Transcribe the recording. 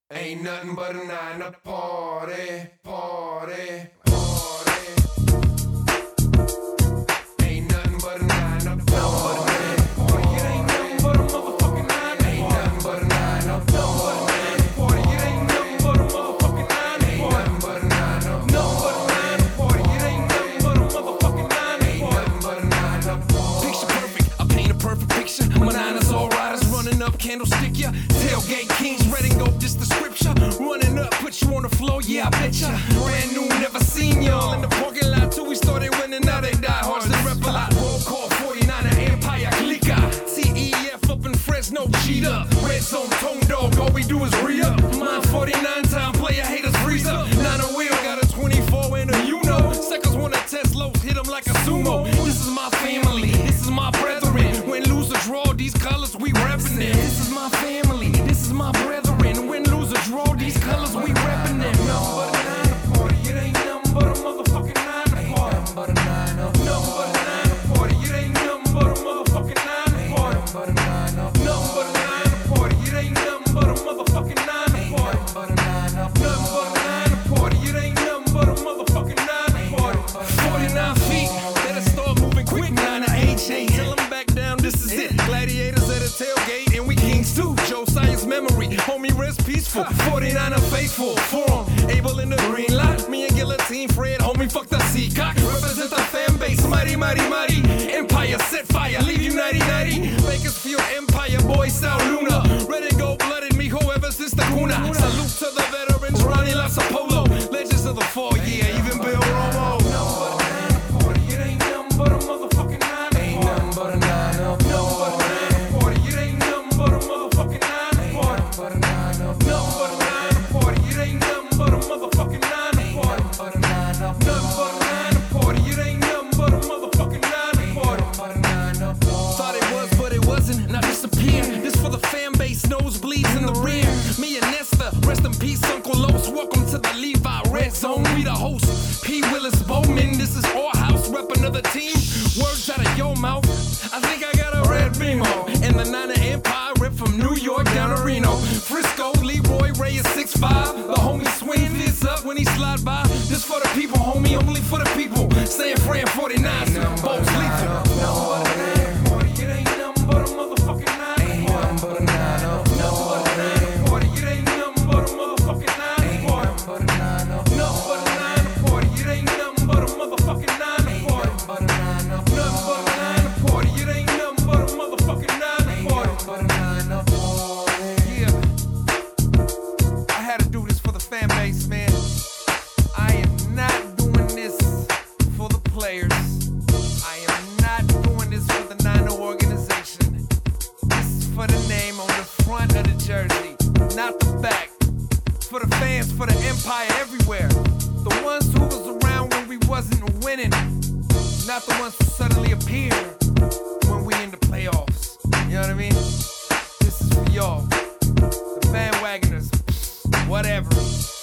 Ain't nothing but a 9 to party, party, party. Ain't nothing but a 9 to party. It ain't nothing but a motherfucking 9 to party. Ain't nothing but a 9 to party. It ain't nothing but a motherfucking 9 to party. Ain't nothing but a 9 to party. It ain't nothing but a motherfucking 9 to party. Ain't nothing but a 9 to party. Picture perfect, I paint a perfect picture. My Niners all riders running up, candlestick ya. Tailgate kings, red and gold, this the scripture. Running up, put you on the floor, yeah, I bet ya. Brand new, never seen y'all in the parking lot till we started winning. Now they die hard, they rep a lot. Roll call 49er Empire, Clica. TEF up in Fresno, cheetah. Red zone, tone dog, all we do is re-up. Mine 49 time player, haters freeze up. 9 wheel, got a 24 and a you-know. Suckers wanna test lows, hit them like a sumo. This is my family, this is my brethren. When lose or draw, these colors, we reppin' it. This is my family, this is my brethren. When lose or draw, these colors, we reppin' it. Nothing but a 9 to party. It ain't nothing but a motherfucking 9 to party. Nothing but a 9 to party. Nothing but a 9 to party. It ain't nothing but a motherfucking 9 to party. Nothing but a 9 to party. Nothing but a 9 to party. It ain't nothing but a motherfucking 9 to party. Nothing but a 9 to party. Nothing but a 9 to party. It ain't nothing but a motherfucking 9 to party. 49 feet, better start moving quick. 9 to HA, tell them back down, this is it. Gladiators at a tailgate, and we kings too. Josiah's memory, homie rest peaceful. 49er faithful, forum, able in the green light. Me and Guillotine, Fred, homie, fuck the Seacock. Represent the fan base, mighty, mighty, mighty. Empire, set fire, leave you nighty-nighty. Bakersfield Empire, boy, South Luna. Red and gold blooded me, whoever since the cuna. Salute to the veterans, Ronnie La Sapolo. Legends of the fall, yeah, even Bill Romo. It ain't nothing but a motherfucking 9 to party. Ain't nothing but a 9 to party. It ain't nothing but a motherfucking 9 to party. Nothing but a 9 to party. It ain't nothing but a motherfucking 9 to party. Nothing but a 9 to party. It ain't nothing but a motherfucking 9 to party. Thought it was, but it wasn't. Now disappear. This for the fan base, nosebleeds in the rear. Me and Nesta, rest in peace, Uncle Los. Welcome to the Levi Red Zone. We the host. P. Willis Bowman. This is our house. Rep another team. Words out of your mouth. I think I got a red beam on. And the Niner Empire rip from New York down to Reno. Frisco, Leroy Ray is 6'5". The homie swing this up when he slide by. This for the people, homie, only for the people. San Fran 49, bolts lethal. It ain't nothing but a motherfucking 9 to party. Ain't nothing but a 9 to party. It ain't nothing but a motherfucking 9 to party. Nothing but a 9 to party. It ain't nothing but a motherfucking 9 to party. Nothing but a 9 to party. It ain't nothing but a motherfucking 9 to party. Yeah. I had to do this for the fan base, man. I am not doing this for the players. I am not doing this for the Niner organization. This is for the name on the front of the jersey, not the back. It's for the fans, for the empire everywhere. The ones who was around when we wasn't winning, not the ones who suddenly appear when we in the playoffs. You know what I mean? This is for y'all, the bandwagoners, whatever.